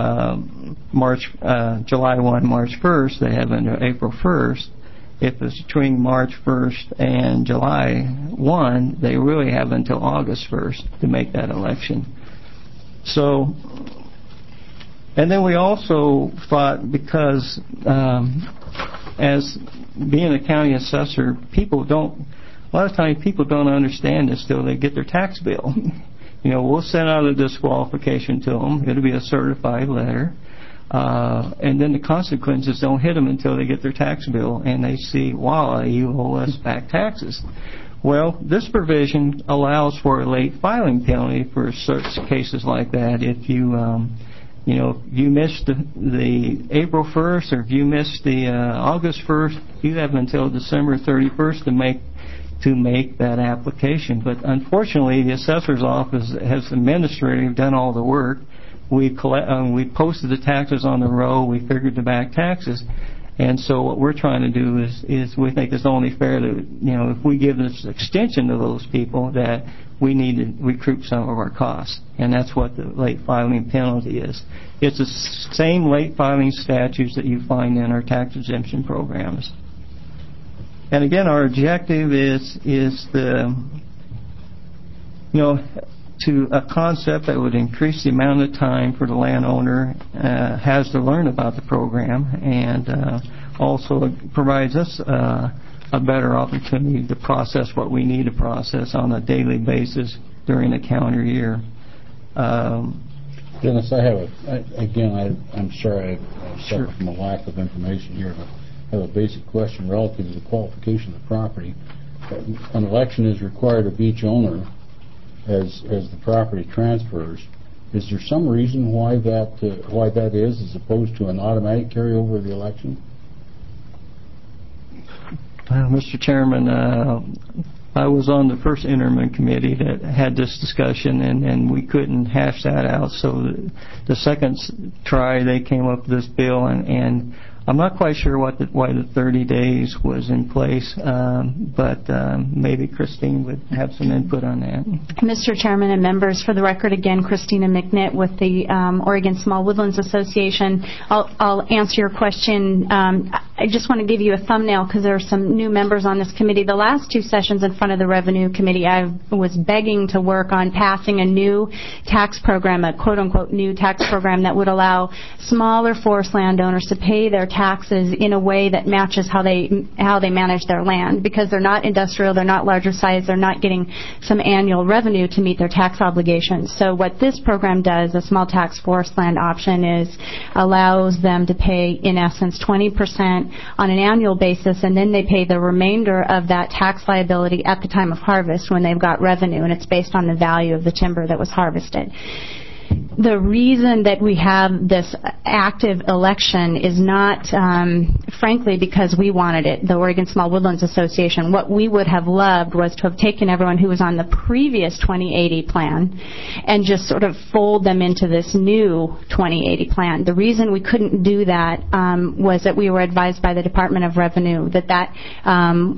July 1, March 1st, they have until April 1st. If it's between March 1st and July 1, they really have until August 1st to make that election. So, and then we also thought, because as being a county assessor, a lot of times people don't understand this till they get their tax bill. We'll send out a disqualification to them. It'll be a certified letter. And then the consequences don't hit them until they get their tax bill and they see, wow, you owe us back taxes. Well, this provision allows for a late filing penalty for such cases like that. If you you missed the April 1st, or if you missed the August 1st, you have until December 31st to make that application. But unfortunately, the assessor's office has administratively done all the work. We posted the taxes on the roll. We figured the back taxes. And so what we're trying to do is we think it's only fair to, if we give this extension to those people, that we need to recoup some of our costs. And that's what the late filing penalty is. It's the same late filing statutes that you find in our tax exemption programs. And again, our objective is to a concept that would increase the amount of time for the landowner has to learn about the program, and also provides us a better opportunity to process what we need to process on a daily basis during the calendar year. Dennis, I'm sorry I suffer from a lack of information here, but I have a basic question relative to the qualification of the property. An election is required of each owner as the property transfers. Is there some reason why that is, as opposed to an automatic carryover of the election? Mr. Chairman, I was on the first interim committee that had this discussion, and we couldn't hash that out. So the second try, they came up with this bill, and I'm not quite sure why the 30 days was in place, but maybe Christine would have some input on that. Mr. Chairman and members, for the record, again, Christina McNitt with the Oregon Small Woodlands Association. I'll answer your question. I just want to give you a thumbnail because there are some new members on this committee. The last 2 sessions in front of the Revenue Committee, I was begging to work on passing a new tax program, a quote-unquote new tax program that would allow smaller forest landowners to pay their taxes in a way that matches how they manage their land, because they're not industrial, they're not larger size, they're not getting some annual revenue to meet their tax obligations. So what this program does, a small tax forest land option, is allows them to pay in essence 20% on an annual basis, and then they pay the remainder of that tax liability at the time of harvest when they've got revenue, and it's based on the value of the timber that was harvested. The reason that we have this active election is not, frankly, because we wanted it, the Oregon Small Woodlands Association. What we would have loved was to have taken everyone who was on the previous 2080 plan and just sort of fold them into this new 2080 plan. The reason we couldn't do that was that we were advised by the Department of Revenue that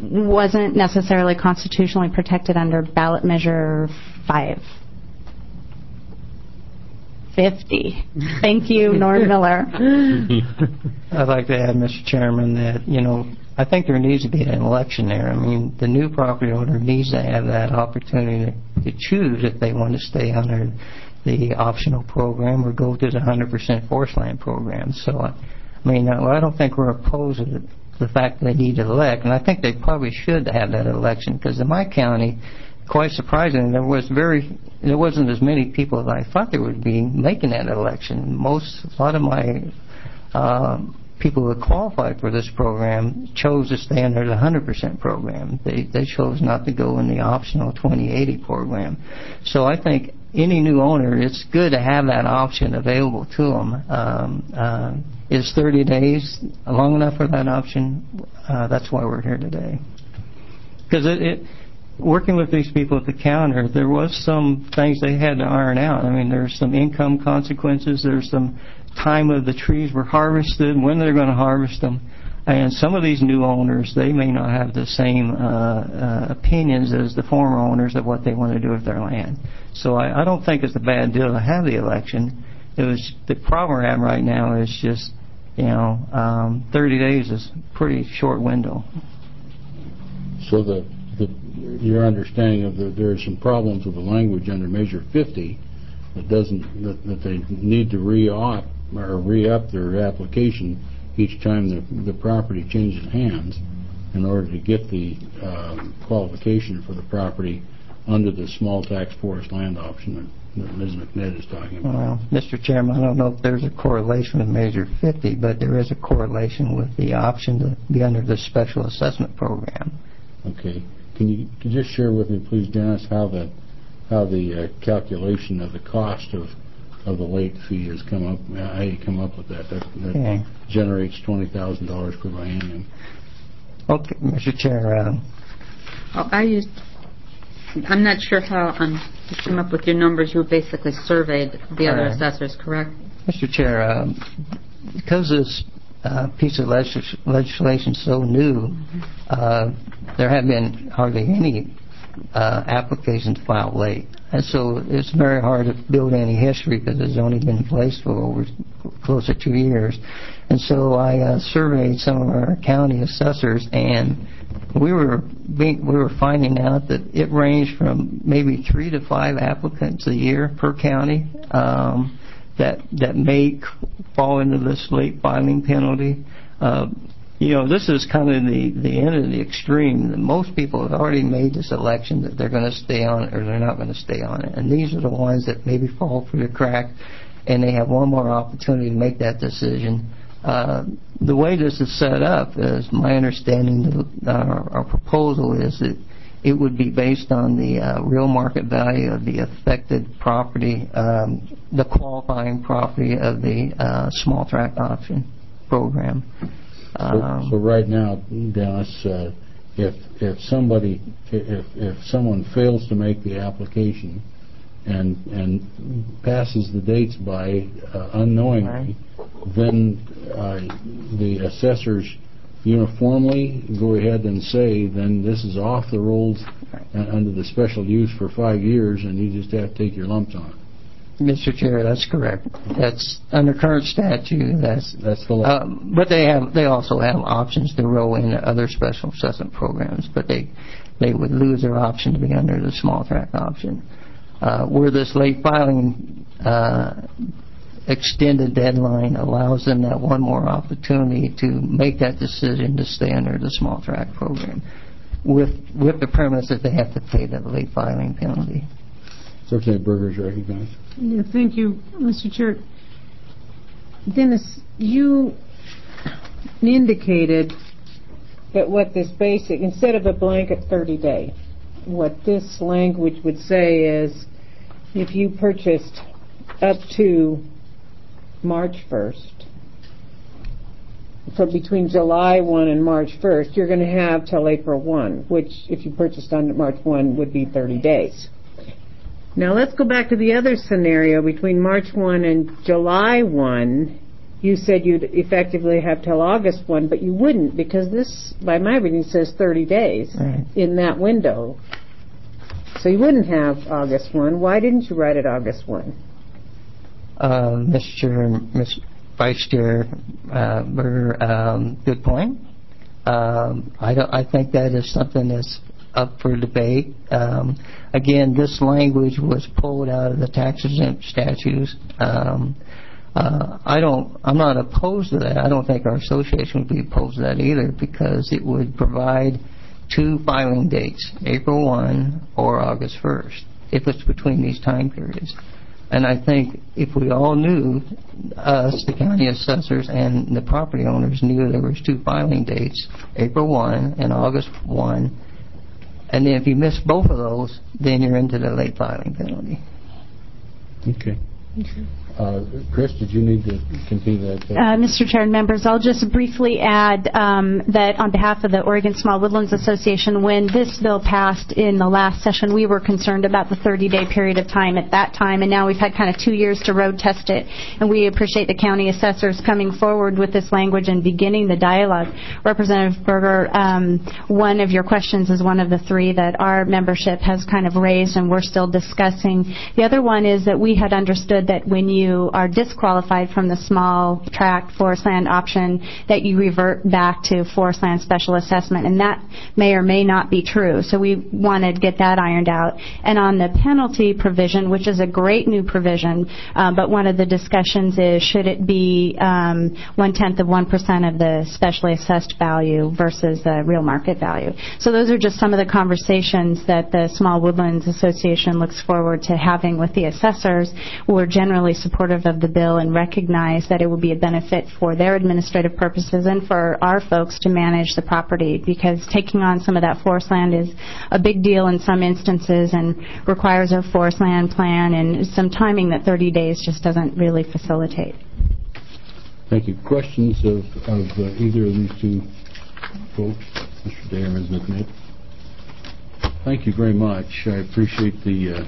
wasn't necessarily constitutionally protected under ballot measure 5. 50. Thank you, Norm Miller. I'd like to add, Mr. Chairman, that, I think there needs to be an election there. I mean, the new property owner needs to have that opportunity to choose if they want to stay under the optional program or go to the 100% forest land program. So, I don't think we're opposed to the fact that they need to elect, and I think they probably should have that election, because in my county, quite surprisingly, there wasn't as many people as I thought there would be making that election. A lot of my people who qualified for this program chose to stay under the 100% program. They chose not to go in the optional 2080 program. So I think any new owner, it's good to have that option available to them. Is 30 days long enough for that option? That's why we're here today. Because working with these people at the counter, there was some things they had to iron out. I mean, there's some income consequences. There's some time of the trees were harvested, when they're going to harvest them. And some of these new owners, they may not have the same opinions as the former owners of what they want to do with their land. So I don't think it's a bad deal to have the election. The problem we're having right now is just, 30 days is a pretty short window. So your understanding of there are some problems with the language under Measure 50 that they need to re-up their application each time the property changes hands in order to get the qualification for the property under the small tax forest land option that Ms. McNitt is talking about. Well, Mr. Chairman, I don't know if there's a correlation with Measure 50, but there is a correlation with the option to be under the special assessment program. Okay. Can you just share with me, please, Dennis, how the calculation of the cost of the late fee has come up? How you come up with that? That generates $20,000 per biennium. Okay, Mr. Chair. I'm not sure how you came up with your numbers. You basically surveyed the other assessors, correct? Mr. Chair, because this piece of legislation is so new, there have been hardly any applications filed late. And so it's very hard to build any history because it's only been in place for over close to 2 years. And so I surveyed some of our county assessors, and we were finding out that it ranged from maybe 3 to 5 applicants a year per county that may fall into this late filing penalty. This is kind of the end of the extreme. Most people have already made this election that they're going to stay on it or they're not going to stay on it. And these are the ones that maybe fall through the crack, and they have one more opportunity to make that decision. The way this is set up, is my understanding, our proposal is that it would be based on the real market value of the affected property, the qualifying property of the small tract option program. So right now, Dennis, if someone fails to make the application and passes the dates by unknowingly, then the assessors uniformly go ahead and say, then this is off the rolls under the special use for 5 years, and you just have to take your lumps on it. Mr. Chair, that's correct. That's under current statute. That's the law. But they also have options to roll in other special assessment programs, but they would lose their option to be under the small tract option. Where this late filing extended deadline allows them that one more opportunity to make that decision to stay under the small tract program, with the premise that they have to pay the late filing penalty. Secretary Berger is recognized. Yeah, thank you, Mr. Chair. Dennis, you indicated that what this basic, instead of a blanket 30-day, what this language would say is if you purchased up to March 1st, from between July 1 and March 1st, you're going to have till April 1, which if you purchased on March 1 would be 30 days. Now let's go back to the other scenario. Between March 1 and July 1, you said you'd effectively have till August 1, but you wouldn't, because this, by my reading, says 30 days in that window. So you wouldn't have August 1. Why didn't you write it August 1? Mr. Vice Chair Berger, good point. I think that is something that's up for debate. Again, this language was pulled out of the tax exempt statutes. I'm not opposed to that. I don't think our association would be opposed to that either, because it would provide 2 filing dates, April 1 or August 1st, if it's between these time periods. And I think if we all knew, us, the county assessors and the property owners knew there was 2 filing dates, April 1 and August 1, and then if you miss both of those, then you're into the late filing penalty. Okay. Chris, did you need to continue that? Mr. Chair and members, I'll just briefly add that on behalf of the Oregon Small Woodlands Association, when this bill passed in the last session, we were concerned about the 30-day period of time at that time, and now we've had kind of 2 years to road test it, and we appreciate the county assessors coming forward with this language and beginning the dialogue. Representative Berger, one of your questions is one of the 3 that our membership has kind of raised, and we're still discussing. The other one is that we had understood that when you are disqualified from the small tract forest land option, that you revert back to forest land special assessment, and that may or may not be true. So we wanted to get that ironed out. And on the penalty provision, which is a great new provision, but one of the discussions is, should it be 1/10 of 1% of the specially assessed value versus the real market value? So those are just some of the conversations that the Small Woodlands Association looks forward to having with the assessors. We're generally supportive of the bill and recognize that it will be a benefit for their administrative purposes and for our folks to manage the property, because taking on some of that forest land is a big deal in some instances and requires a forest land plan and some timing that 30 days just doesn't really facilitate. Thank you. Questions of either of these 2 folks, Mr. Day or Ms. McNitt? Thank you very much. I appreciate the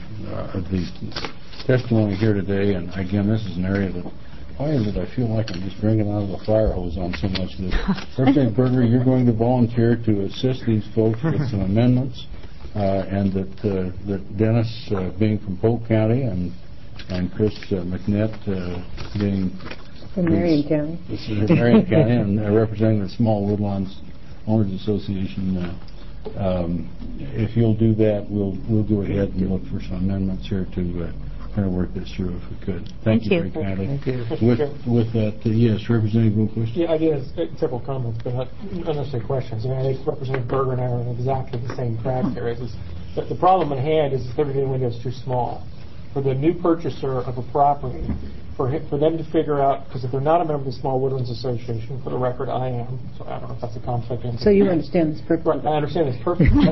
testimony here today, and again, this is an area that, why is it I feel like I'm just drinking out of a fire hose on so much of this? Representative Berger, you're going to volunteer to assist these folks with some amendments, and that Dennis, being from Polk County, and Chris McNitt, being from Marion County, and representing the Small Woodlands Owners Association. If you'll do that, we'll go ahead and look for some amendments here to kind of work this through if we could. Thank you very kindly. Thank you. With that, yes, Representative Bloomquist. Yeah, I did have several comments, but not necessarily questions. I think Representative Berger and I are on exactly the same track here. The problem at hand is the 30-day window is too small. For the new purchaser of a property, for them to figure out, because if they're not a member of the Small Woodlands Association, for the record, I am, so I don't know if that's a conflict. So you understand this perfectly? Right, I understand this perfectly.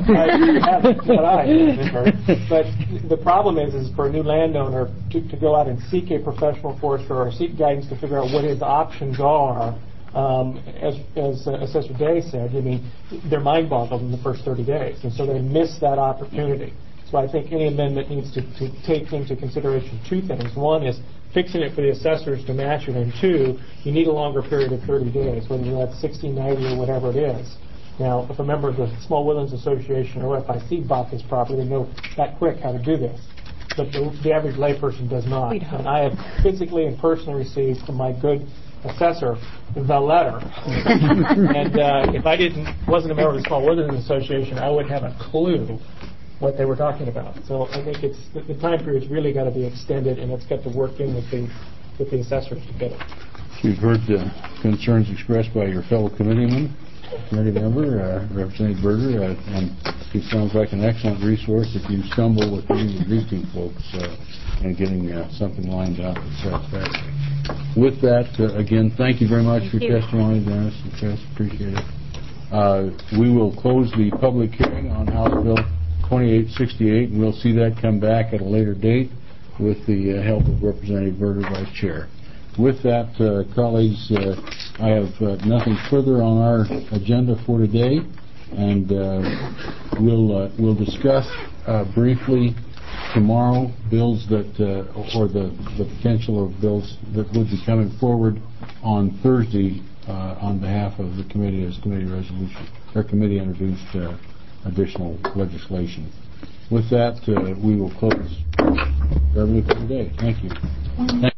But the problem is for a new landowner to go out and seek a professional forester or seek guidance to figure out what his options are. As Assessor Day said, I mean, they're mind-boggled in the first 30 days, and so they miss that opportunity. So I think any amendment needs to take into consideration 2 things. One is fixing it for the assessors to match it, and 2, you need a longer period of 30 days, whether that's 60, 90, or whatever it is. Now, if a member of the Small Woodlands Association or FIC bought this property, they know that quick how to do this. But the average layperson does not. And I have physically and personally received from my good assessor the letter. And if I wasn't a member of the Small Woodlands Association, I wouldn't have a clue what they were talking about. So I think the time period's really got to be extended, and it's got to work in with the assessors to get it. You've heard the concerns expressed by your fellow committee member, Representative Berger, and he sounds like an excellent resource if you stumble with any of these 2 folks and getting something lined up that's satisfactory. With that, again, thank you very much for your testimony, Dennis and Chris. Appreciate it. We will close the public hearing on House Bill 2868, and we'll see that come back at a later date with the help of Representative Berger, Vice Chair. With that, colleagues, I have nothing further on our agenda for today, and we'll discuss briefly tomorrow bills that, or the potential of bills that would be coming forward on Thursday on behalf of the committee as committee resolution. Our committee introduced additional legislation. With that, we will close the meeting for today. Thank you.